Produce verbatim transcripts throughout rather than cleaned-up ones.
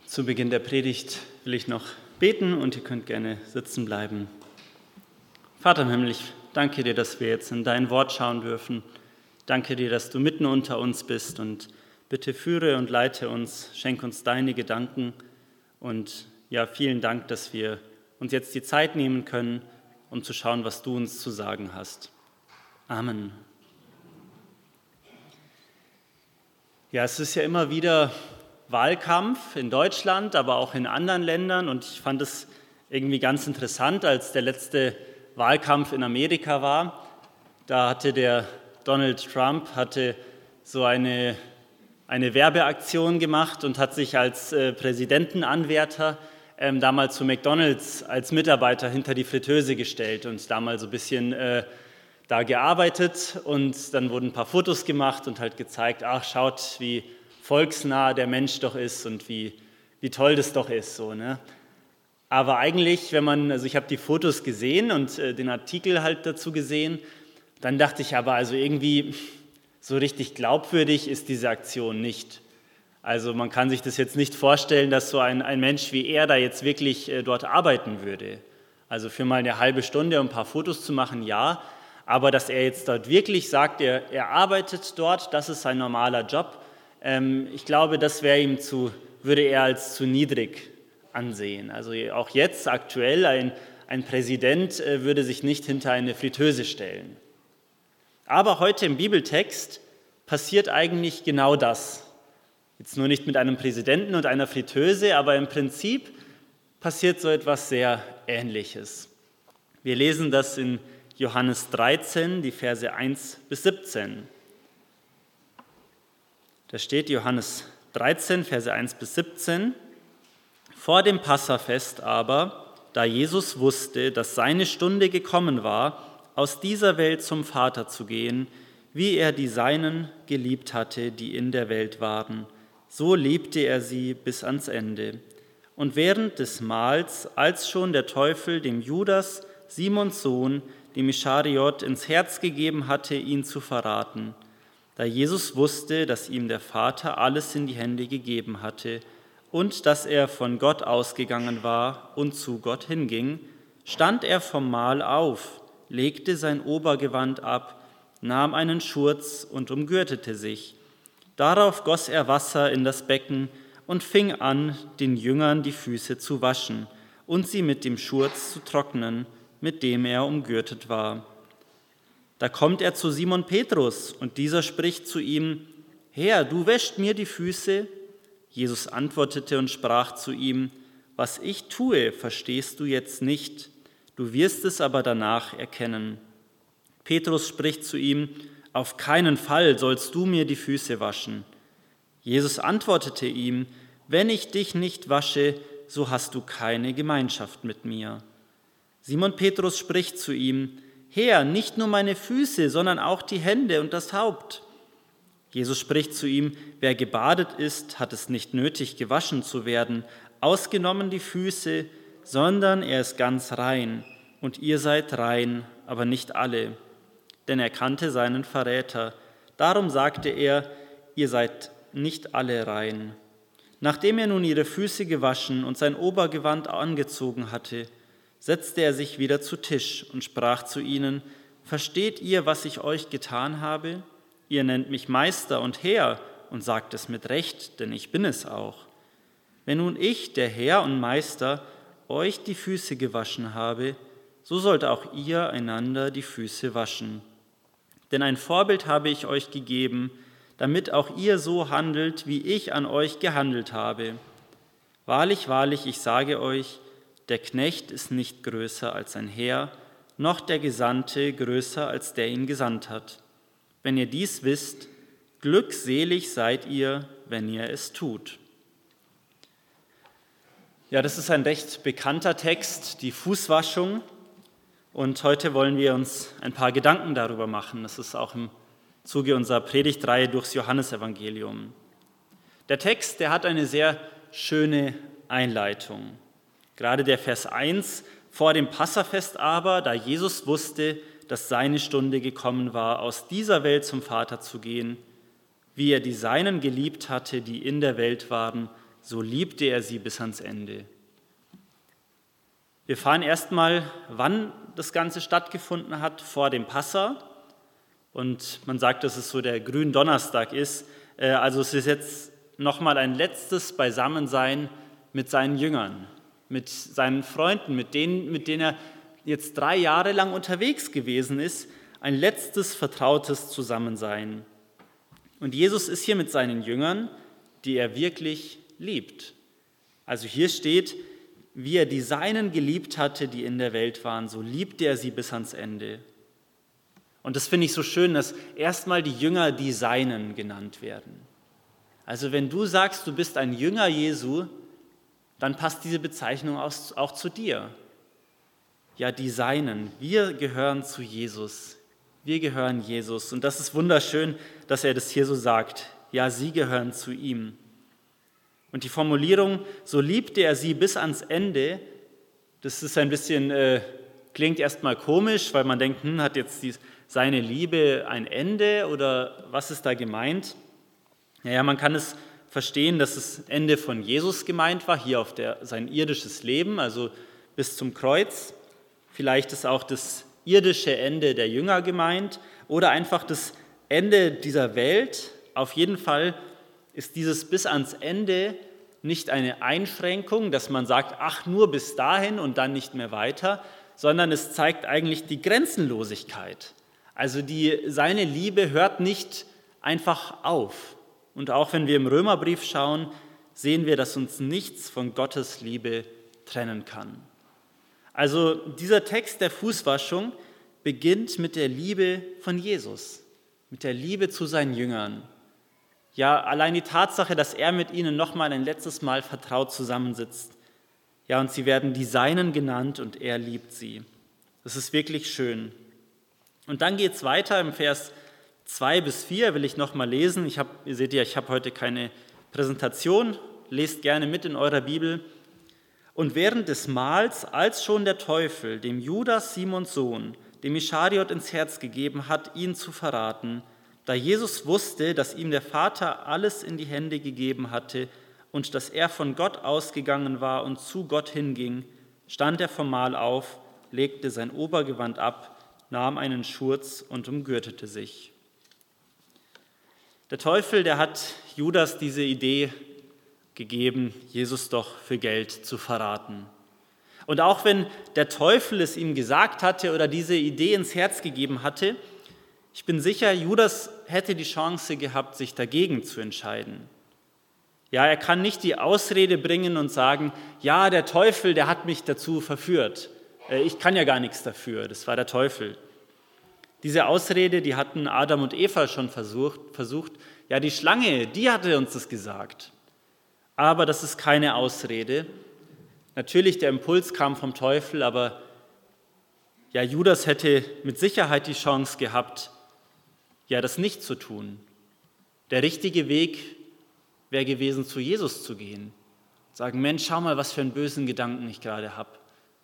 Zu Beginn der Predigt will ich noch beten und ihr könnt gerne sitzen bleiben. Vater im Himmel, ich danke dir, dass wir jetzt in dein Wort schauen dürfen. Danke dir, dass du mitten unter uns bist und bitte führe und leite uns, schenk uns deine Gedanken und ja, vielen Dank, dass wir uns jetzt die Zeit nehmen können, um zu schauen, was du uns zu sagen hast. Amen. Ja, es ist ja immer wieder Wahlkampf in Deutschland, aber auch in anderen Ländern und ich fand es irgendwie ganz interessant, als der letzte Wahlkampf in Amerika war. Da hatte der Donald Trump hatte so eine, eine Werbeaktion gemacht und hat sich als äh, Präsidentenanwärter ähm, damals zu McDonald's als Mitarbeiter hinter die Fritteuse gestellt und da mal so ein bisschen äh, da gearbeitet und dann wurden ein paar Fotos gemacht und halt gezeigt, ach schaut, wie volksnah der Mensch doch ist und wie, wie toll das doch ist. So, ne? Aber eigentlich, wenn man, also ich habe die Fotos gesehen und äh, den Artikel halt dazu gesehen, dann dachte ich aber, also irgendwie so richtig glaubwürdig ist diese Aktion nicht. Also man kann sich das jetzt nicht vorstellen, dass so ein, ein Mensch wie er da jetzt wirklich äh, dort arbeiten würde. Also für mal eine halbe Stunde, um ein paar Fotos zu machen, ja, aber dass er jetzt dort wirklich sagt, er, er arbeitet dort, das ist sein normaler Job, ich glaube, das wäre ihm zu, würde er als zu niedrig ansehen. Also auch jetzt aktuell, ein, ein Präsident würde sich nicht hinter eine Fritteuse stellen. Aber heute im Bibeltext passiert eigentlich genau das. Jetzt nur nicht mit einem Präsidenten und einer Fritteuse, aber im Prinzip passiert so etwas sehr Ähnliches. Wir lesen das in Johannes dreizehn, die Verse eins bis siebzehn. Da steht Johannes dreizehn, Verse eins bis siebzehn. Vor dem Passafest aber, da Jesus wusste, dass seine Stunde gekommen war, aus dieser Welt zum Vater zu gehen, wie er die Seinen geliebt hatte, die in der Welt waren, so liebte er sie bis ans Ende. Und während des Mahls, als schon der Teufel dem Judas, Simons Sohn, dem Ischariot, ins Herz gegeben hatte, ihn zu verraten, da Jesus wusste, dass ihm der Vater alles in die Hände gegeben hatte und dass er von Gott ausgegangen war und zu Gott hinging, stand er vom Mahl auf, legte sein Obergewand ab, nahm einen Schurz und umgürtete sich. Darauf goss er Wasser in das Becken und fing an, den Jüngern die Füße zu waschen und sie mit dem Schurz zu trocknen, mit dem er umgürtet war. Da kommt er zu Simon Petrus und dieser spricht zu ihm, Herr, du wäschst mir die Füße? Jesus antwortete und sprach zu ihm, was ich tue, verstehst du jetzt nicht, du wirst es aber danach erkennen. Petrus spricht zu ihm, auf keinen Fall sollst du mir die Füße waschen. Jesus antwortete ihm, wenn ich dich nicht wasche, so hast du keine Gemeinschaft mit mir. Simon Petrus spricht zu ihm, Herr, nicht nur meine Füße, sondern auch die Hände und das Haupt. Jesus spricht zu ihm, wer gebadet ist, hat es nicht nötig, gewaschen zu werden, ausgenommen die Füße, sondern er ist ganz rein. Und ihr seid rein, aber nicht alle. Denn er kannte seinen Verräter. Darum sagte er, ihr seid nicht alle rein. Nachdem er nun ihre Füße gewaschen und sein Obergewand angezogen hatte, setzte er sich wieder zu Tisch und sprach zu ihnen, versteht ihr, was ich euch getan habe? Ihr nennt mich Meister und Herr und sagt es mit Recht, denn ich bin es auch. Wenn nun ich, der Herr und Meister, euch die Füße gewaschen habe, so sollt auch ihr einander die Füße waschen. Denn ein Vorbild habe ich euch gegeben, damit auch ihr so handelt, wie ich an euch gehandelt habe. Wahrlich, wahrlich, ich sage euch, der Knecht ist nicht größer als sein Herr, noch der Gesandte größer als der ihn gesandt hat. Wenn ihr dies wisst, glückselig seid ihr, wenn ihr es tut. Ja, das ist ein recht bekannter Text, die Fußwaschung. Und heute wollen wir uns ein paar Gedanken darüber machen. Das ist auch im Zuge unserer Predigtreihe durchs Johannesevangelium. Der Text, der hat eine sehr schöne Einleitung. Gerade der Vers eins, vor dem Passafest aber, da Jesus wusste, dass seine Stunde gekommen war, aus dieser Welt zum Vater zu gehen, wie er die Seinen geliebt hatte, die in der Welt waren, so liebte er sie bis ans Ende. Wir fahren erstmal, wann das Ganze stattgefunden hat, vor dem Passa. Und man sagt, dass es so der Gründonnerstag ist. Also es ist jetzt nochmal ein letztes Beisammensein mit seinen Jüngern, mit seinen Freunden, mit denen, mit denen er jetzt drei Jahre lang unterwegs gewesen ist. Ein letztes vertrautes Zusammensein. Und Jesus ist hier mit seinen Jüngern, die er wirklich liebt. Also hier steht, wie er die Seinen geliebt hatte, die in der Welt waren, so liebte er sie bis ans Ende. Und das finde ich so schön, dass erstmal die Jünger die Seinen genannt werden. Also wenn du sagst, du bist ein Jünger Jesu, dann passt diese Bezeichnung auch zu dir. Ja, die Seinen, wir gehören zu Jesus. Wir gehören Jesus. Und das ist wunderschön, dass er das hier so sagt. Ja, sie gehören zu ihm. Und die Formulierung, so liebte er sie bis ans Ende, das ist ein bisschen, äh, klingt erstmal komisch, weil man denkt, hm, hat jetzt die, seine Liebe ein Ende oder was ist da gemeint? Naja, man kann es verstehen, dass das Ende von Jesus gemeint war, hier auf der, sein irdisches Leben, also bis zum Kreuz. Vielleicht ist auch das irdische Ende der Jünger gemeint oder einfach das Ende dieser Welt. Auf jeden Fall ist dieses bis ans Ende nicht eine Einschränkung, dass man sagt, ach, nur bis dahin und dann nicht mehr weiter, sondern es zeigt eigentlich die Grenzenlosigkeit. Also die, seine Liebe hört nicht einfach auf. Und auch wenn wir im Römerbrief schauen, sehen wir, dass uns nichts von Gottes Liebe trennen kann. Also dieser Text der Fußwaschung beginnt mit der Liebe von Jesus, mit der Liebe zu seinen Jüngern. Ja, allein die Tatsache, dass er mit ihnen nochmal ein letztes Mal vertraut zusammensitzt. Ja, und sie werden die Seinen genannt und er liebt sie. Das ist wirklich schön. Und dann geht es weiter im Vers zwei bis vier, will ich nochmal lesen. Ich hab, ihr seht ja, ich habe heute keine Präsentation. Lest gerne mit in eurer Bibel. Und während des Mahls, als schon der Teufel dem Judas, Simons Sohn, dem Ischariot ins Herz gegeben hat, ihn zu verraten, da Jesus wusste, dass ihm der Vater alles in die Hände gegeben hatte und dass er von Gott ausgegangen war und zu Gott hinging, stand er vom Mahl auf, legte sein Obergewand ab, nahm einen Schurz und umgürtete sich. Der Teufel, der hat Judas diese Idee gegeben, Jesus doch für Geld zu verraten. Und auch wenn der Teufel es ihm gesagt hatte oder diese Idee ins Herz gegeben hatte, ich bin sicher, Judas hätte die Chance gehabt, sich dagegen zu entscheiden. Ja, er kann nicht die Ausrede bringen und sagen, ja, der Teufel, der hat mich dazu verführt. Ich kann ja gar nichts dafür, das war der Teufel. Diese Ausrede, die hatten Adam und Eva schon versucht, versucht. Ja, die Schlange, die hatte uns das gesagt. Aber das ist keine Ausrede. Natürlich, der Impuls kam vom Teufel, aber ja, Judas hätte mit Sicherheit die Chance gehabt, ja, das nicht zu tun. Der richtige Weg wäre gewesen, zu Jesus zu gehen. Sagen, Mensch, schau mal, was für einen bösen Gedanken ich gerade habe.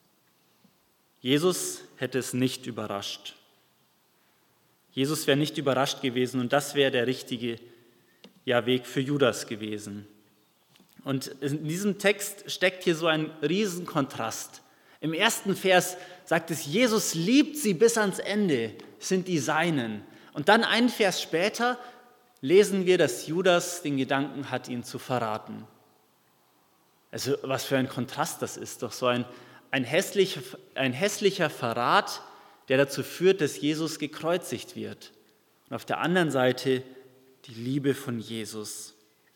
Jesus hätte es nicht überrascht. Jesus wäre nicht überrascht gewesen und das wäre der richtige ja, Weg für Judas gewesen. Und in diesem Text steckt hier so ein Riesenkontrast. Im ersten Vers sagt es, Jesus liebt sie bis ans Ende, sind die Seinen. Und dann einen Vers später lesen wir, dass Judas den Gedanken hat, ihn zu verraten. Also was für ein Kontrast das ist, doch so ein, ein, hässlicher, ein hässlicher Verrat, der dazu führt, dass Jesus gekreuzigt wird. Und auf der anderen Seite die Liebe von Jesus.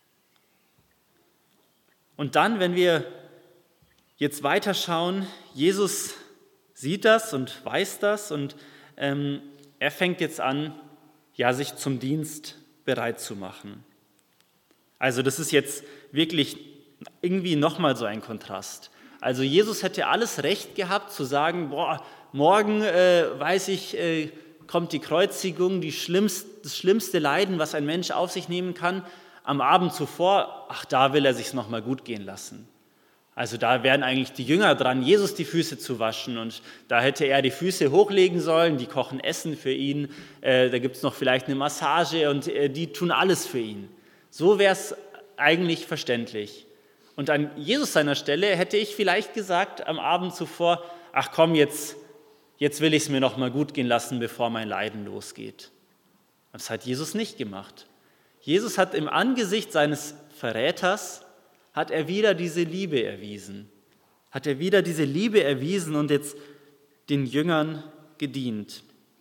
Und dann, wenn wir jetzt weiterschauen, Jesus sieht das und weiß das und ähm, er fängt jetzt an, ja, sich zum Dienst bereit zu machen. Also das ist jetzt wirklich irgendwie nochmal so ein Kontrast. Also Jesus hätte alles Recht gehabt zu sagen, boah, morgen äh, weiß ich, äh, kommt die Kreuzigung, die schlimmst, das schlimmste Leiden, was ein Mensch auf sich nehmen kann. Am Abend zuvor, ach, da will er sich's nochmal gut gehen lassen. Also da wären eigentlich die Jünger dran, Jesus die Füße zu waschen und da hätte er die Füße hochlegen sollen, die kochen Essen für ihn, äh, da gibt es noch vielleicht eine Massage und äh, die tun alles für ihn. So wäre es eigentlich verständlich. Und an Jesus seiner Stelle hätte ich vielleicht gesagt am Abend zuvor, ach komm, jetzt, jetzt will ich es mir noch mal gut gehen lassen, bevor mein Leiden losgeht. Das hat Jesus nicht gemacht. Jesus hat im Angesicht seines Verräters, hat er wieder diese Liebe erwiesen. Hat er wieder diese Liebe erwiesen und jetzt den Jüngern gedient.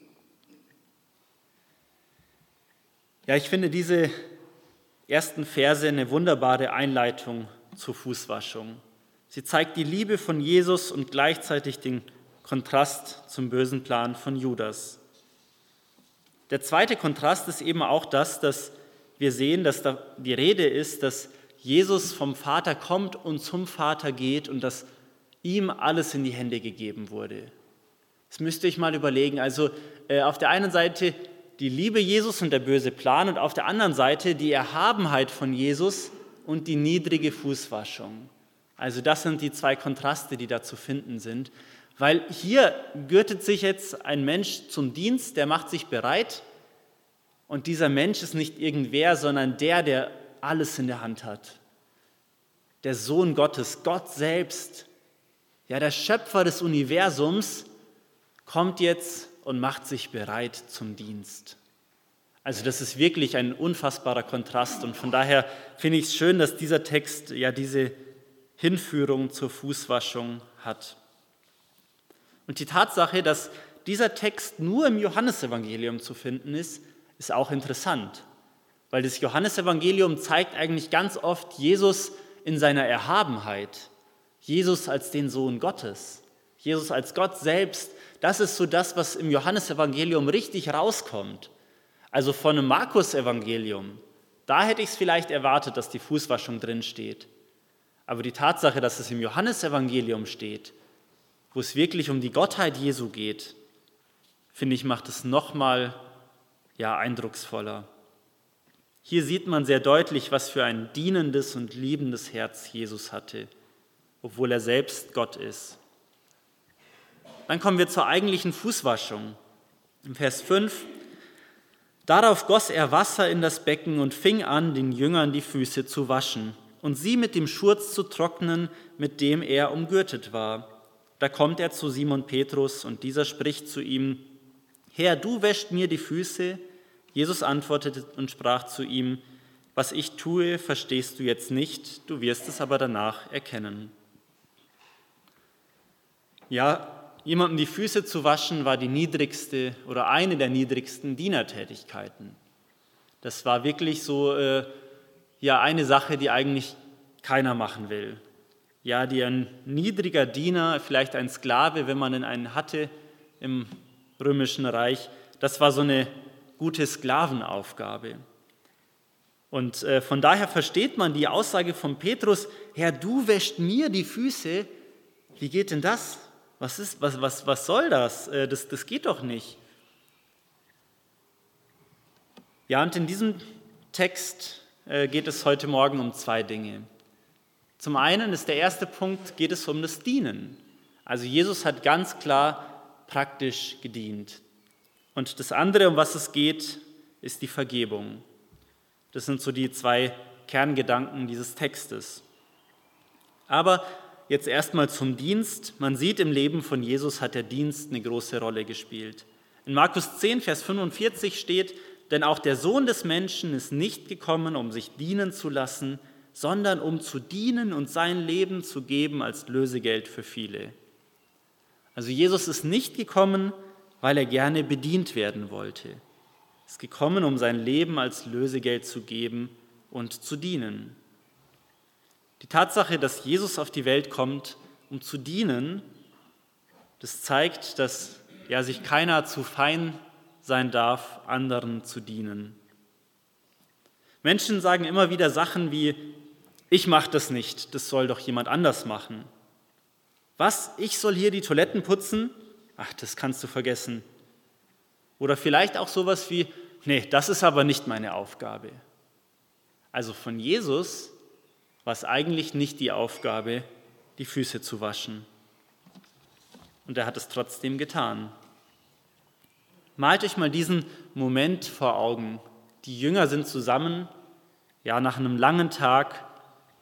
Ja, ich finde diese ersten Verse eine wunderbare Einleitung zur Fußwaschung. Sie zeigt die Liebe von Jesus und gleichzeitig den Kontrast zum bösen Plan von Judas. Der zweite Kontrast ist eben auch das, dass wir sehen, dass da die Rede ist, dass Jesus vom Vater kommt und zum Vater geht und dass ihm alles in die Hände gegeben wurde. Das müsst ihr euch mal überlegen. Also äh, auf der einen Seite die Liebe Jesus und der böse Plan und auf der anderen Seite die Erhabenheit von Jesus und die niedrige Fußwaschung. Also das sind die zwei Kontraste, die da zu finden sind. Weil hier gürtet sich jetzt ein Mensch zum Dienst, der macht sich bereit und dieser Mensch ist nicht irgendwer, sondern der, der alles in der Hand hat. Der Sohn Gottes, Gott selbst, ja der Schöpfer des Universums, kommt jetzt und macht sich bereit zum Dienst. Also das ist wirklich ein unfassbarer Kontrast und von daher finde ich es schön, dass dieser Text ja diese Hinführung zur Fußwaschung hat. Und die Tatsache, dass dieser Text nur im Johannesevangelium zu finden ist, ist auch interessant, weil das Johannesevangelium zeigt eigentlich ganz oft Jesus in seiner Erhabenheit, Jesus als den Sohn Gottes, Jesus als Gott selbst. Das ist so das, was im Johannesevangelium richtig rauskommt. Also von einem Markus-Evangelium, da hätte ich es vielleicht erwartet, dass die Fußwaschung drin steht. Aber die Tatsache, dass es im Johannesevangelium steht, wo es wirklich um die Gottheit Jesu geht, finde ich, macht es nochmal ja, eindrucksvoller. Hier sieht man sehr deutlich, was für ein dienendes und liebendes Herz Jesus hatte, obwohl er selbst Gott ist. Dann kommen wir zur eigentlichen Fußwaschung. Im Vers fünf: Darauf goss er Wasser in das Becken und fing an, den Jüngern die Füße zu waschen und sie mit dem Schurz zu trocknen, mit dem er umgürtet war. Da kommt er zu Simon Petrus und dieser spricht zu ihm: Herr, du wäschst mir die Füße? Jesus antwortete und sprach zu ihm: Was ich tue, verstehst du jetzt nicht, du wirst es aber danach erkennen. Ja, jemandem die Füße zu waschen war die niedrigste oder eine der niedrigsten Dienertätigkeiten. Das war wirklich so äh, ja eine Sache, die eigentlich keiner machen will. Ja, die ein niedriger Diener, vielleicht ein Sklave, wenn man denn einen hatte im Römischen Reich, das war so eine gute Sklavenaufgabe. Und äh, von daher versteht man die Aussage von Petrus: Herr, du wäschst mir die Füße. Wie geht denn das? Was ist, was, was, was soll das? Äh, das? Das geht doch nicht. Ja, und in diesem Text äh, geht es heute Morgen um zwei Dinge. Zum einen ist der erste Punkt, geht es um das Dienen. Also Jesus hat ganz klar praktisch gedient. Und das andere, um was es geht, ist die Vergebung. Das sind so die zwei Kerngedanken dieses Textes. Aber jetzt erstmal zum Dienst. Man sieht, im Leben von Jesus hat der Dienst eine große Rolle gespielt. In Markus zehn, Vers fünfundvierzig steht: Denn auch der Sohn des Menschen ist nicht gekommen, um sich dienen zu lassen, sondern um zu dienen und sein Leben zu geben als Lösegeld für viele. Also Jesus ist nicht gekommen, weil er gerne bedient werden wollte. Er ist gekommen, um sein Leben als Lösegeld zu geben und zu dienen. Die Tatsache, dass Jesus auf die Welt kommt, um zu dienen, das zeigt, dass ja, sich keiner zu fein sein darf, anderen zu dienen. Menschen sagen immer wieder Sachen wie: Ich mache das nicht, das soll doch jemand anders machen. Was, ich soll hier die Toiletten putzen? Ach, das kannst du vergessen. Oder vielleicht auch sowas wie: Nee, das ist aber nicht meine Aufgabe. Also von Jesus war es eigentlich nicht die Aufgabe, die Füße zu waschen. Und er hat es trotzdem getan. Malt euch mal diesen Moment vor Augen. Die Jünger sind zusammen, ja, nach einem langen Tag,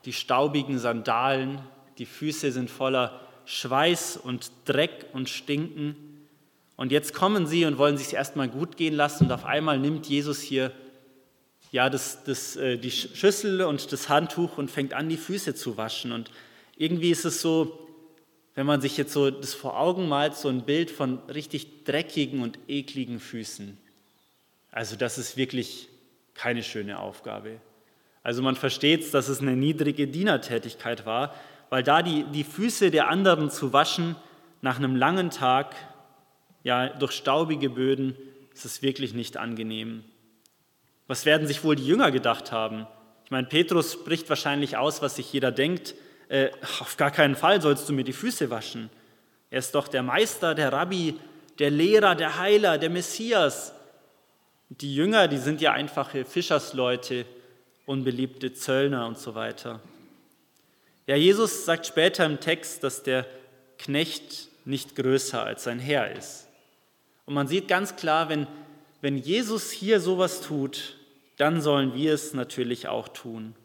die staubigen Sandalen, die Füße sind voller Schweiß und Dreck und Stinken. Und jetzt kommen sie und wollen sich erstmal gut gehen lassen und auf einmal nimmt Jesus hier ja, das, das, die Schüssel und das Handtuch und fängt an, die Füße zu waschen. Und irgendwie ist es so, wenn man sich jetzt so das vor Augen malt, so ein Bild von richtig dreckigen und ekligen Füßen. Also das ist wirklich keine schöne Aufgabe. Also man versteht es, dass es eine niedrige Dienertätigkeit war, weil da die, die Füße der anderen zu waschen nach einem langen Tag, ja, durch staubige Böden, ist es wirklich nicht angenehm. Was werden sich wohl die Jünger gedacht haben? Ich meine, Petrus spricht wahrscheinlich aus, was sich jeder denkt. Äh, auf gar keinen Fall sollst du mir die Füße waschen. Er ist doch der Meister, der Rabbi, der Lehrer, der Heiler, der Messias. Die Jünger, die sind ja einfache Fischersleute, unbeliebte Zöllner und so weiter. Ja, Jesus sagt später im Text, dass der Knecht nicht größer als sein Herr ist. Und man sieht ganz klar, wenn, wenn Jesus hier sowas tut, dann sollen wir es natürlich auch tun.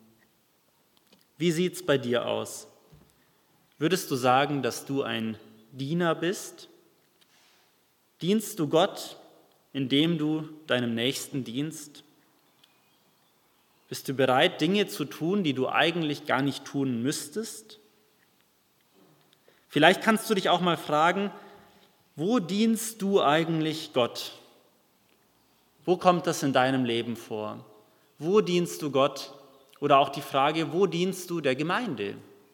Wie sieht es bei dir aus? Würdest du sagen, dass du ein Diener bist? Dienst du Gott, indem du deinem Nächsten dienst? Bist du bereit, Dinge zu tun, die du eigentlich gar nicht tun müsstest? Vielleicht kannst du dich auch mal fragen, wo dienst du eigentlich Gott? Wo kommt das in deinem Leben vor? Wo dienst du Gott? Oder auch die Frage, wo dienst du der Gemeinde?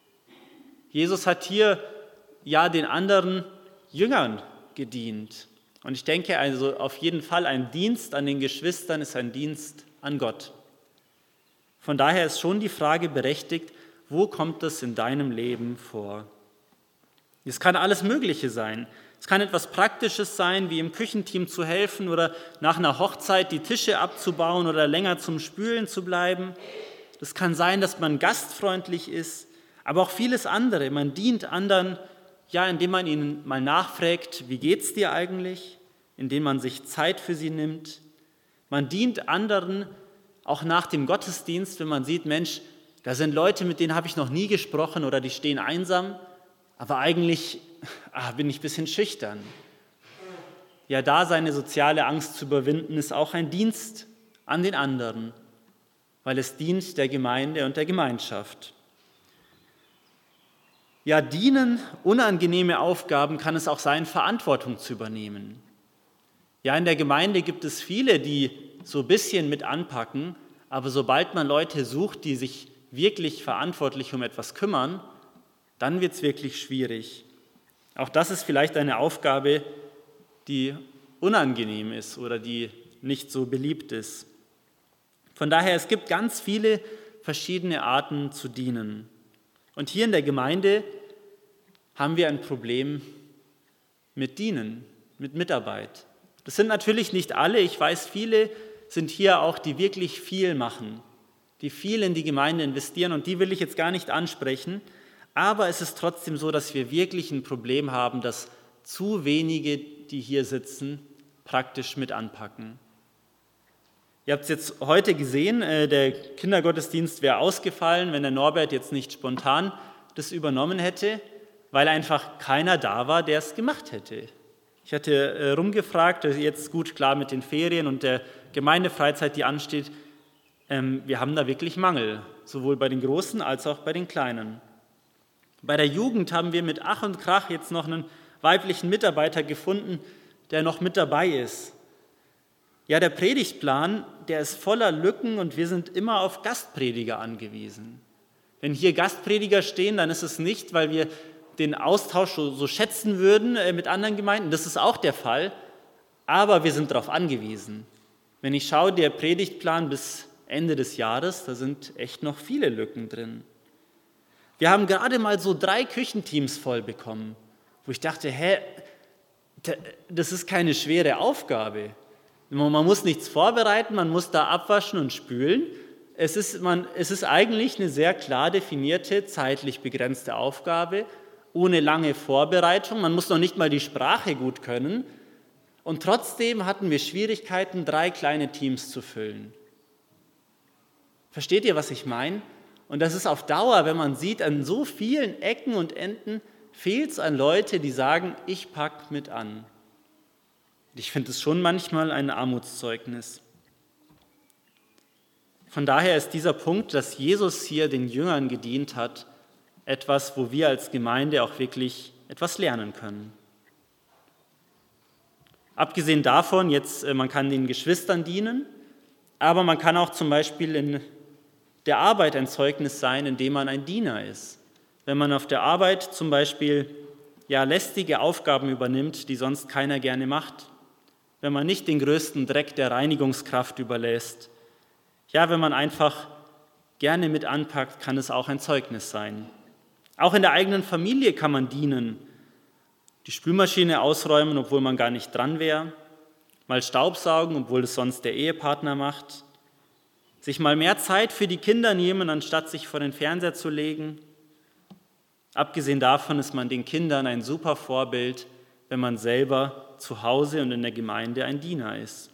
Jesus hat hier ja den anderen Jüngern gedient. Und ich denke also auf jeden Fall, ein Dienst an den Geschwistern ist ein Dienst an Gott. Von daher ist schon die Frage berechtigt, wo kommt das in deinem Leben vor? Es kann alles Mögliche sein. Es kann etwas Praktisches sein, wie im Küchenteam zu helfen oder nach einer Hochzeit die Tische abzubauen oder länger zum Spülen zu bleiben. Es kann sein, dass man gastfreundlich ist, aber auch vieles andere. Man dient anderen, ja, indem man ihnen mal nachfragt, wie geht's dir eigentlich? Indem man sich Zeit für sie nimmt. Man dient anderen auch nach dem Gottesdienst, wenn man sieht, Mensch, da sind Leute, mit denen habe ich noch nie gesprochen oder die stehen einsam, aber eigentlich ah, bin ich ein bisschen schüchtern. Ja, da seine soziale Angst zu überwinden, ist auch ein Dienst an den anderen, weil es dient der Gemeinde und der Gemeinschaft. Ja, dienen, unangenehme Aufgaben kann es auch sein, Verantwortung zu übernehmen. Ja, in der Gemeinde gibt es viele, die so ein bisschen mit anpacken, aber sobald man Leute sucht, die sich wirklich verantwortlich um etwas kümmern, dann wird es wirklich schwierig. Auch das ist vielleicht eine Aufgabe, die unangenehm ist oder die nicht so beliebt ist. Von daher, es gibt ganz viele verschiedene Arten zu dienen. Und hier in der Gemeinde haben wir ein Problem mit Dienen, mit Mitarbeit. Das sind natürlich nicht alle, ich weiß, viele sind hier auch, die wirklich viel machen, die viel in die Gemeinde investieren und die will ich jetzt gar nicht ansprechen, aber es ist trotzdem so, dass wir wirklich ein Problem haben, dass zu wenige, die hier sitzen, praktisch mit anpacken. Ihr habt es jetzt heute gesehen, der Kindergottesdienst wäre ausgefallen, wenn der Norbert jetzt nicht spontan das übernommen hätte, weil einfach keiner da war, der es gemacht hätte. Ich hatte rumgefragt, jetzt gut, klar mit den Ferien und der Gemeindefreizeit, die ansteht, wir haben da wirklich Mangel, sowohl bei den Großen als auch bei den Kleinen. Bei der Jugend haben wir mit Ach und Krach jetzt noch einen weiblichen Mitarbeiter gefunden, der noch mit dabei ist. Ja, der Predigtplan, der ist voller Lücken und wir sind immer auf Gastprediger angewiesen. Wenn hier Gastprediger stehen, dann ist es nicht, weil wir den Austausch so, so schätzen würden äh, mit anderen Gemeinden. Das ist auch der Fall, aber wir sind darauf angewiesen. Wenn ich schaue, der Predigtplan bis Ende des Jahres, da sind echt noch viele Lücken drin. Wir haben gerade mal so drei Küchenteams voll bekommen, wo ich dachte, hä, das ist keine schwere Aufgabe. Man muss nichts vorbereiten, man muss da abwaschen und spülen. Es ist, man, es ist eigentlich eine sehr klar definierte, zeitlich begrenzte Aufgabe, ohne lange Vorbereitung. Man muss noch nicht mal die Sprache gut können. Und trotzdem hatten wir Schwierigkeiten, drei kleine Teams zu füllen. Versteht ihr, was ich meine? Und das ist auf Dauer, wenn man sieht, an so vielen Ecken und Enden fehlt es an Leute, die sagen, ich pack mit an. Ich finde es schon manchmal ein Armutszeugnis. Von daher ist dieser Punkt, dass Jesus hier den Jüngern gedient hat, etwas, wo wir als Gemeinde auch wirklich etwas lernen können. Abgesehen davon, jetzt, man kann den Geschwistern dienen, aber man kann auch zum Beispiel in der Arbeit ein Zeugnis sein, indem man ein Diener ist. Wenn man auf der Arbeit zum Beispiel ja, lästige Aufgaben übernimmt, die sonst keiner gerne macht. Wenn man nicht den größten Dreck der Reinigungskraft überlässt. Ja, wenn man einfach gerne mit anpackt, kann es auch ein Zeugnis sein. Auch in der eigenen Familie kann man dienen. Die Spülmaschine ausräumen, obwohl man gar nicht dran wäre. Mal Staubsaugen, obwohl es sonst der Ehepartner macht. Sich mal mehr Zeit für die Kinder nehmen, anstatt sich vor den Fernseher zu legen. Abgesehen davon ist man den Kindern ein super Vorbild, wenn man selber zu Hause und in der Gemeinde ein Diener ist.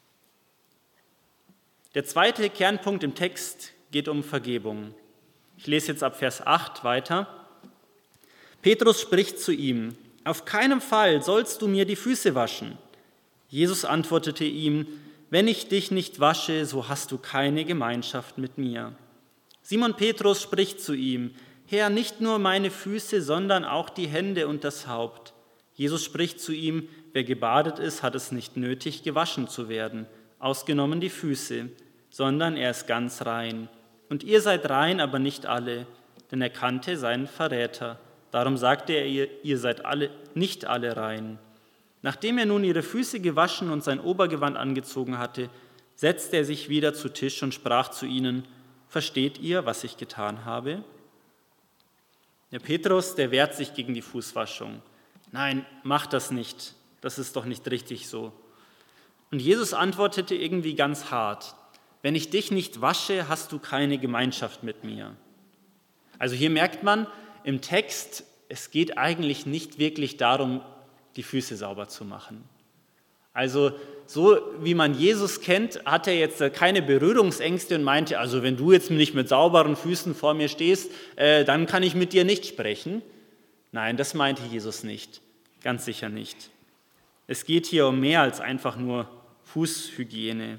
Der zweite Kernpunkt im Text geht um Vergebung. Ich lese jetzt ab Vers acht weiter. Petrus spricht zu ihm, auf keinen Fall sollst du mir die Füße waschen. Jesus antwortete ihm, wenn ich dich nicht wasche, so hast du keine Gemeinschaft mit mir. Simon Petrus spricht zu ihm, Herr, nicht nur meine Füße, sondern auch die Hände und das Haupt. Jesus spricht zu ihm, wer gebadet ist, hat es nicht nötig, gewaschen zu werden, ausgenommen die Füße, sondern er ist ganz rein. Und ihr seid rein, aber nicht alle, denn er kannte seinen Verräter. Darum sagte er ihr, ihr seid alle, nicht alle rein. Nachdem er nun ihre Füße gewaschen und sein Obergewand angezogen hatte, setzte er sich wieder zu Tisch und sprach zu ihnen, versteht ihr, was ich getan habe? Der Petrus, der wehrt sich gegen die Fußwaschung. Nein, mach das nicht, das ist doch nicht richtig so. Und Jesus antwortete irgendwie ganz hart, wenn ich dich nicht wasche, hast du keine Gemeinschaft mit mir. Also hier merkt man im Text, es geht eigentlich nicht wirklich darum, die Füße sauber zu machen. Also so wie man Jesus kennt, hat er jetzt keine Berührungsängste und meinte, also wenn du jetzt nicht mit sauberen Füßen vor mir stehst, äh, dann kann ich mit dir nicht sprechen. Nein, das meinte Jesus nicht, ganz sicher nicht. Es geht hier um mehr als einfach nur Fußhygiene.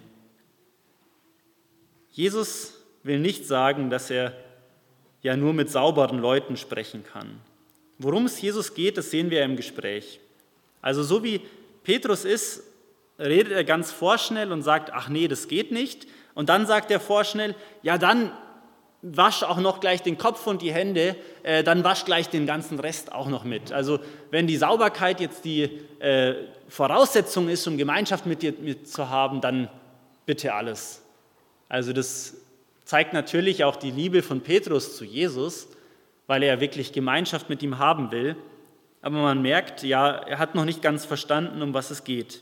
Jesus will nicht sagen, dass er ja nur mit sauberen Leuten sprechen kann. Worum es Jesus geht, das sehen wir im Gespräch. Also so wie Petrus ist, redet er ganz vorschnell und sagt, ach nee, das geht nicht. Und dann sagt er vorschnell, ja dann wasch auch noch gleich den Kopf und die Hände, äh, dann wasch gleich den ganzen Rest auch noch mit. Also wenn die Sauberkeit jetzt die äh, Voraussetzung ist, um Gemeinschaft mit dir mit zu haben, dann bitte alles. Also das zeigt natürlich auch die Liebe von Petrus zu Jesus, weil er wirklich Gemeinschaft mit ihm haben will. Aber man merkt, ja, er hat noch nicht ganz verstanden, um was es geht.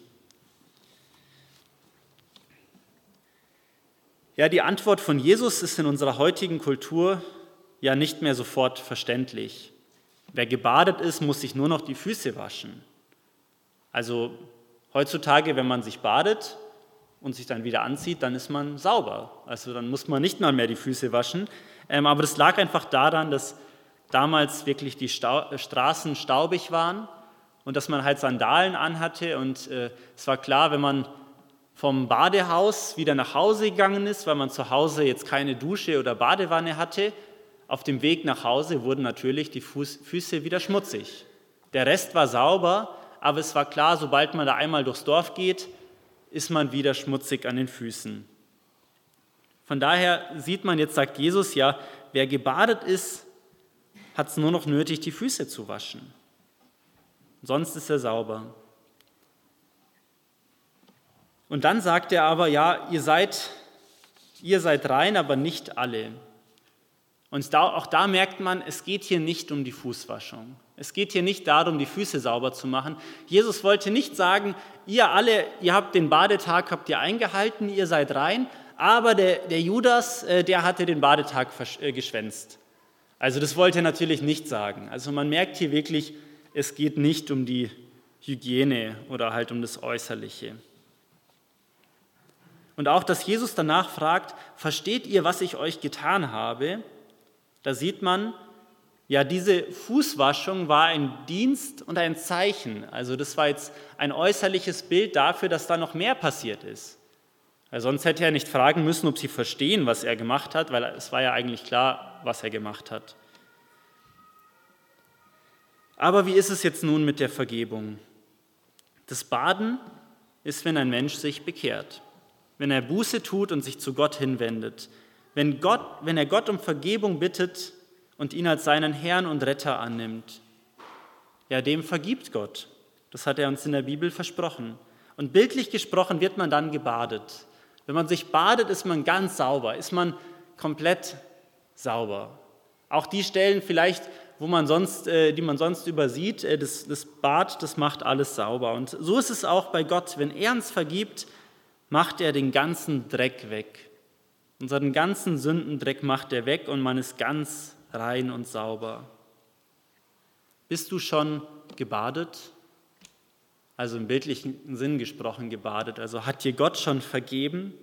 Ja, die Antwort von Jesus ist in unserer heutigen Kultur ja nicht mehr sofort verständlich. Wer gebadet ist, muss sich nur noch die Füße waschen. Also heutzutage, wenn man sich badet und sich dann wieder anzieht, dann ist man sauber. Also dann muss man nicht mal mehr die Füße waschen. Ähm, aber das lag einfach daran, dass damals wirklich die Stau- Straßen staubig waren und dass man halt Sandalen anhatte. Und äh, es war klar, wenn man vom Badehaus wieder nach Hause gegangen ist, weil man zu Hause jetzt keine Dusche oder Badewanne hatte, auf dem Weg nach Hause wurden natürlich die Fuß- Füße wieder schmutzig. Der Rest war sauber, aber es war klar, sobald man da einmal durchs Dorf geht, ist man wieder schmutzig an den Füßen. Von daher sieht man, jetzt sagt Jesus ja, wer gebadet ist, hat es nur noch nötig, die Füße zu waschen. Sonst ist er sauber. Und dann sagt er aber, ja, ihr seid, ihr seid rein, aber nicht alle. Und da, auch da merkt man, es geht hier nicht um die Fußwaschung. Es geht hier nicht darum, die Füße sauber zu machen. Jesus wollte nicht sagen, ihr alle, ihr habt den Badetag, habt ihr eingehalten, ihr seid rein, aber der, der Judas, der hatte den Badetag geschwänzt. Also das wollte er natürlich nicht sagen. Also man merkt hier wirklich, es geht nicht um die Hygiene oder halt um das Äußerliche. Und auch, dass Jesus danach fragt, versteht ihr, was ich euch getan habe? Da sieht man, ja, diese Fußwaschung war ein Dienst und ein Zeichen. Also das war jetzt ein äußerliches Bild dafür, dass da noch mehr passiert ist. Weil sonst hätte er nicht fragen müssen, ob sie verstehen, was er gemacht hat, weil es war ja eigentlich klar, was er gemacht hat. Aber wie ist es jetzt nun mit der Vergebung? Das Baden ist, wenn ein Mensch sich bekehrt, wenn er Buße tut und sich zu Gott hinwendet, wenn, Gott, wenn er Gott um Vergebung bittet und ihn als seinen Herrn und Retter annimmt. Ja, dem vergibt Gott. Das hat er uns in der Bibel versprochen. Und bildlich gesprochen wird man dann gebadet. Wenn man sich badet, ist man ganz sauber, ist man komplett sauber. Auch die Stellen vielleicht, wo man sonst, die man sonst übersieht, das, das Bad, das macht alles sauber. Und so ist es auch bei Gott. Wenn er uns vergibt, macht er den ganzen Dreck weg. Unseren ganzen Sündendreck macht er weg und man ist ganz rein und sauber. Bist du schon gebadet? Also im bildlichen Sinn gesprochen gebadet. Also hat dir Gott schon vergeben?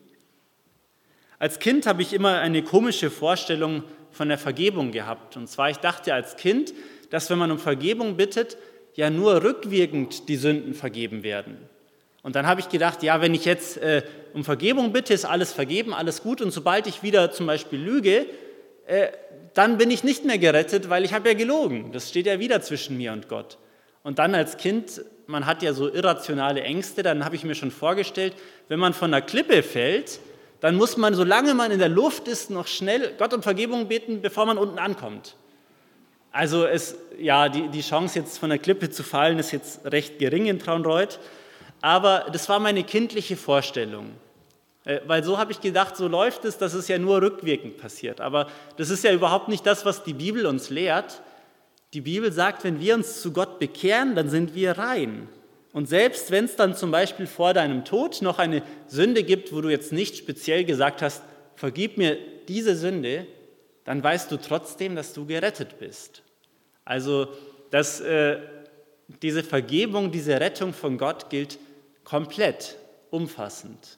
Als Kind habe ich immer eine komische Vorstellung von der Vergebung gehabt. Und zwar, ich dachte als Kind, dass wenn man um Vergebung bittet, ja nur rückwirkend die Sünden vergeben werden. Und dann habe ich gedacht, ja, wenn ich jetzt äh, um Vergebung bitte, ist alles vergeben, alles gut. Und sobald ich wieder zum Beispiel lüge, äh, dann bin ich nicht mehr gerettet, weil ich habe ja gelogen. Das steht ja wieder zwischen mir und Gott. Und dann als Kind, man hat ja so irrationale Ängste, dann habe ich mir schon vorgestellt, wenn man von einer Klippe fällt, dann muss man, solange man in der Luft ist, noch schnell Gott um Vergebung beten, bevor man unten ankommt. Also es, ja, die, die Chance, jetzt von der Klippe zu fallen, ist jetzt recht gering in Traunreut. Aber das war meine kindliche Vorstellung. Weil so habe ich gedacht, so läuft es, dass es ja nur rückwirkend passiert. Aber das ist ja überhaupt nicht das, was die Bibel uns lehrt. Die Bibel sagt, wenn wir uns zu Gott bekehren, dann sind wir rein. Und selbst wenn es dann zum Beispiel vor deinem Tod noch eine Sünde gibt, wo du jetzt nicht speziell gesagt hast, vergib mir diese Sünde, dann weißt du trotzdem, dass du gerettet bist. Also dass, äh, diese Vergebung, diese Rettung von Gott gilt komplett, umfassend.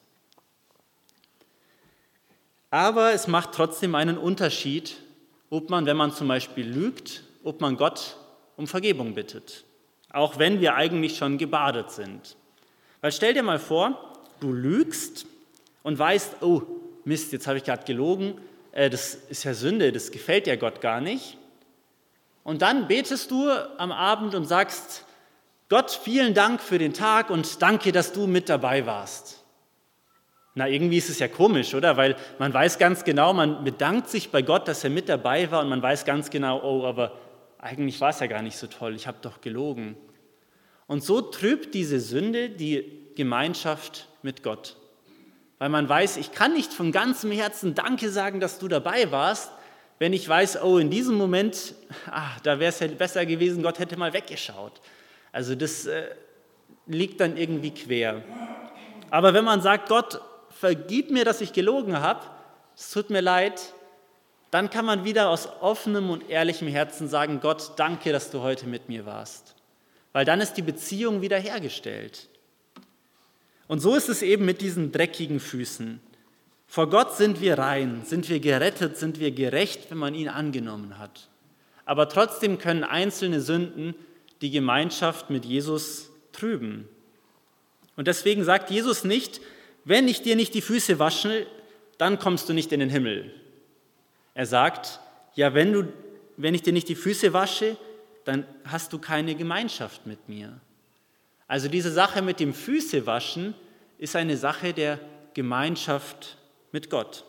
Aber es macht trotzdem einen Unterschied, ob man, wenn man zum Beispiel lügt, ob man Gott um Vergebung bittet, auch wenn wir eigentlich schon gebadet sind. Weil stell dir mal vor, du lügst und weißt, oh Mist, jetzt habe ich gerade gelogen, äh, das ist ja Sünde, das gefällt ja Gott gar nicht. Und dann betest du am Abend und sagst, Gott, vielen Dank für den Tag und danke, dass du mit dabei warst. Na, irgendwie ist es ja komisch, oder? Weil man weiß ganz genau, man bedankt sich bei Gott, dass er mit dabei war und man weiß ganz genau, oh, aber eigentlich war es ja gar nicht so toll, ich habe doch gelogen. Und so trübt diese Sünde die Gemeinschaft mit Gott. Weil man weiß, ich kann nicht von ganzem Herzen Danke sagen, dass du dabei warst, wenn ich weiß, oh, in diesem Moment, ah, da wäre es ja besser gewesen, Gott hätte mal weggeschaut. Also das äh, liegt dann irgendwie quer. Aber wenn man sagt, Gott, vergib mir, dass ich gelogen habe, es tut mir leid, dann kann man wieder aus offenem und ehrlichem Herzen sagen, Gott, danke, dass du heute mit mir warst. Weil dann ist die Beziehung wiederhergestellt. Und so ist es eben mit diesen dreckigen Füßen. Vor Gott sind wir rein, sind wir gerettet, sind wir gerecht, wenn man ihn angenommen hat. Aber trotzdem können einzelne Sünden die Gemeinschaft mit Jesus trüben. Und deswegen sagt Jesus nicht, wenn ich dir nicht die Füße wasche, dann kommst du nicht in den Himmel. Er sagt, ja, wenn, du, wenn ich dir nicht die Füße wasche, dann hast du keine Gemeinschaft mit mir. Also diese Sache mit dem Füßewaschen ist eine Sache der Gemeinschaft mit Gott.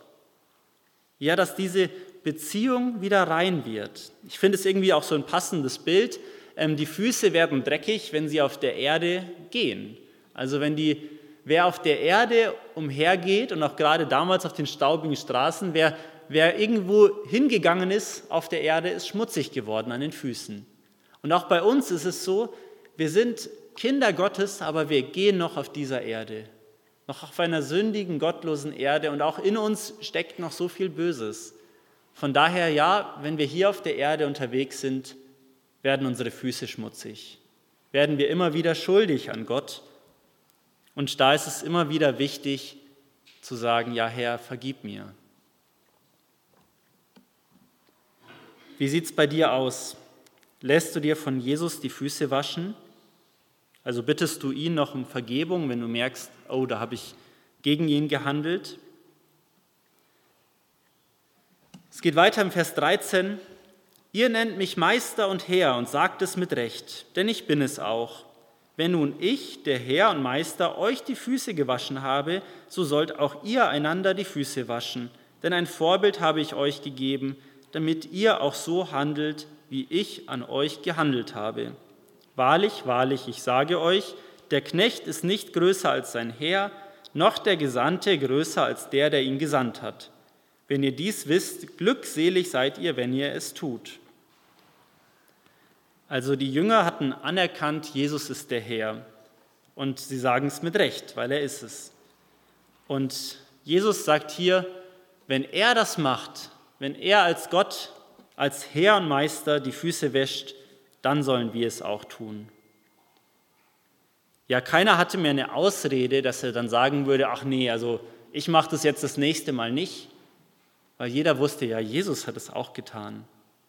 Ja, dass diese Beziehung wieder rein wird. Ich finde es irgendwie auch so ein passendes Bild. Die Füße werden dreckig, wenn sie auf der Erde gehen. Also wenn die, wer auf der Erde umhergeht und auch gerade damals auf den staubigen Straßen, wer, wer irgendwo hingegangen ist auf der Erde, ist schmutzig geworden an den Füßen. Und auch bei uns ist es so, wir sind Kinder Gottes, aber wir gehen noch auf dieser Erde, noch auf einer sündigen, gottlosen Erde und auch in uns steckt noch so viel Böses. Von daher, ja, wenn wir hier auf der Erde unterwegs sind, werden unsere Füße schmutzig, werden wir immer wieder schuldig an Gott. Und da ist es immer wieder wichtig zu sagen, ja Herr, vergib mir. Wie sieht es bei dir aus? Lässt du dir von Jesus die Füße waschen? Also bittest du ihn noch um Vergebung, wenn du merkst, oh, da habe ich gegen ihn gehandelt? Es geht weiter im Vers dreizehn. Ihr nennt mich Meister und Herr und sagt es mit Recht, denn ich bin es auch. Wenn nun ich, der Herr und Meister, euch die Füße gewaschen habe, so sollt auch ihr einander die Füße waschen. Denn ein Vorbild habe ich euch gegeben, damit ihr auch so handelt, wie ich an euch gehandelt habe. Wahrlich, wahrlich, ich sage euch, der Knecht ist nicht größer als sein Herr, noch der Gesandte größer als der, der ihn gesandt hat. Wenn ihr dies wisst, glückselig seid ihr, wenn ihr es tut. Also die Jünger hatten anerkannt, Jesus ist der Herr. Und sie sagen es mit Recht, weil er ist es. Und Jesus sagt hier, wenn er das macht, wenn er als Gott, als Herr und Meister die Füße wäscht, dann sollen wir es auch tun. Ja, keiner hatte mehr eine Ausrede, dass er dann sagen würde, ach nee, also ich mache das jetzt das nächste Mal nicht, weil jeder wusste, ja, Jesus hat es auch getan.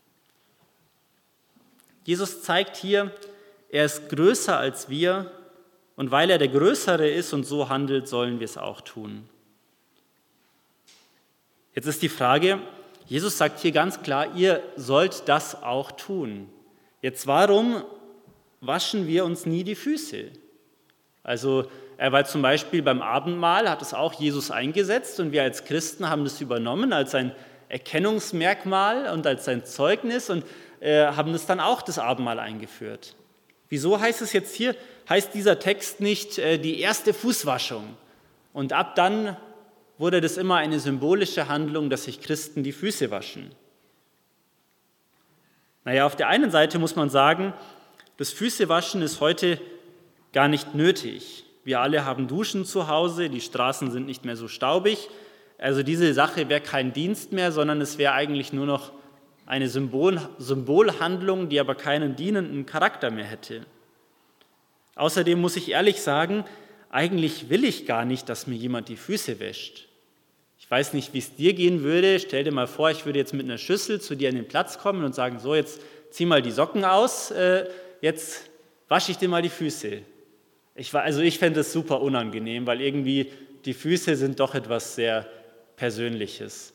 Jesus zeigt hier, er ist größer als wir und weil er der Größere ist und so handelt, sollen wir es auch tun. Jetzt ist die Frage, Jesus sagt hier ganz klar, ihr sollt das auch tun. Jetzt warum waschen wir uns nie die Füße? Also er war zum Beispiel beim Abendmahl, hat es auch Jesus eingesetzt und wir als Christen haben das übernommen als ein Erkennungsmerkmal und als ein Zeugnis und äh, haben das dann auch das Abendmahl eingeführt. Wieso heißt es jetzt hier, heißt dieser Text nicht äh, die erste Fußwaschung und ab dann wurde das immer eine symbolische Handlung, dass sich Christen die Füße waschen? Naja, auf der einen Seite muss man sagen, das Füßewaschen ist heute gar nicht nötig. Wir alle haben Duschen zu Hause, die Straßen sind nicht mehr so staubig. Also diese Sache wäre kein Dienst mehr, sondern es wäre eigentlich nur noch eine Symbol, Symbolhandlung, die aber keinen dienenden Charakter mehr hätte. Außerdem muss ich ehrlich sagen, eigentlich will ich gar nicht, dass mir jemand die Füße wäscht. Ich weiß nicht, wie es dir gehen würde. Stell dir mal vor, ich würde jetzt mit einer Schüssel zu dir an den Platz kommen und sagen, so, jetzt zieh mal die Socken aus, äh, jetzt wasche ich dir mal die Füße. Ich, also ich fände es super unangenehm, weil irgendwie die Füße sind doch etwas sehr Persönliches.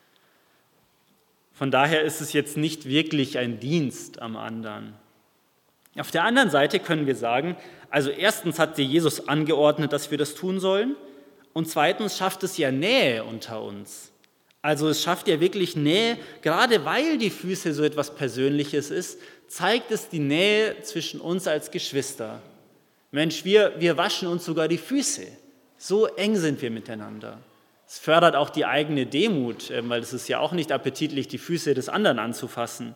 Von daher ist es jetzt nicht wirklich ein Dienst am anderen. Auf der anderen Seite können wir sagen, also erstens hat dir Jesus angeordnet, dass wir das tun sollen und zweitens schafft es ja Nähe unter uns. Also es schafft ja wirklich Nähe, gerade weil die Füße so etwas Persönliches ist, zeigt es die Nähe zwischen uns als Geschwister. Mensch, wir, wir waschen uns sogar die Füße. So eng sind wir miteinander. Es fördert auch die eigene Demut, weil es ist ja auch nicht appetitlich, die Füße des anderen anzufassen.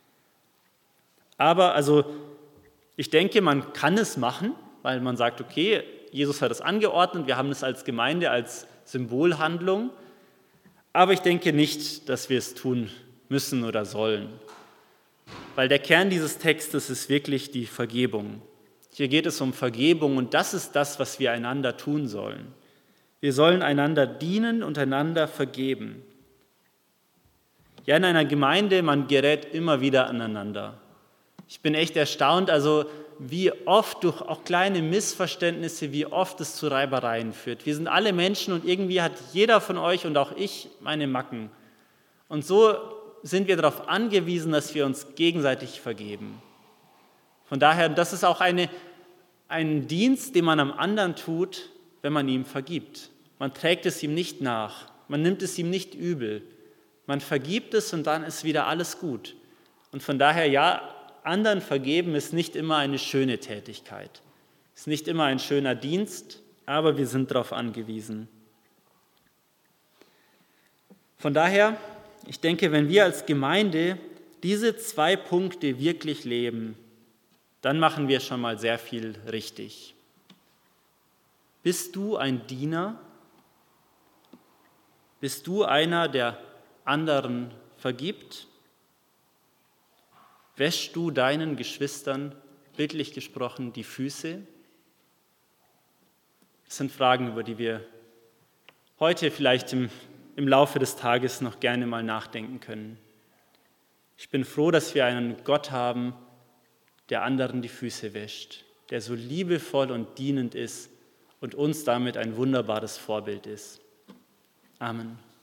Aber also ich denke, man kann es machen, weil man sagt, okay, Jesus hat es angeordnet, wir haben es als Gemeinde, als Symbolhandlung. Aber ich denke nicht, dass wir es tun müssen oder sollen. Weil der Kern dieses Textes ist wirklich die Vergebung. Hier geht es um Vergebung und das ist das, was wir einander tun sollen. Wir sollen einander dienen und einander vergeben. Ja, in einer Gemeinde, man gerät immer wieder aneinander. Ich bin echt erstaunt, also wie oft durch auch kleine Missverständnisse, wie oft es zu Reibereien führt. Wir sind alle Menschen und irgendwie hat jeder von euch und auch ich meine Macken. Und so sind wir darauf angewiesen, dass wir uns gegenseitig vergeben. Von daher, das ist auch eine, ein Dienst, den man am anderen tut, wenn man ihm vergibt. Man trägt es ihm nicht nach, man nimmt es ihm nicht übel. Man vergibt es und dann ist wieder alles gut. Und von daher, ja, anderen vergeben ist nicht immer eine schöne Tätigkeit, ist nicht immer ein schöner Dienst, aber wir sind darauf angewiesen. Von daher, ich denke, wenn wir als Gemeinde diese zwei Punkte wirklich leben, dann machen wir schon mal sehr viel richtig. Bist du ein Diener? Bist du einer, der anderen vergibt? Wäschst du deinen Geschwistern, bildlich gesprochen, die Füße? Das sind Fragen, über die wir heute vielleicht im, im Laufe des Tages noch gerne mal nachdenken können. Ich bin froh, dass wir einen Gott haben, der anderen die Füße wäscht, der so liebevoll und dienend ist und uns damit ein wunderbares Vorbild ist. Amen.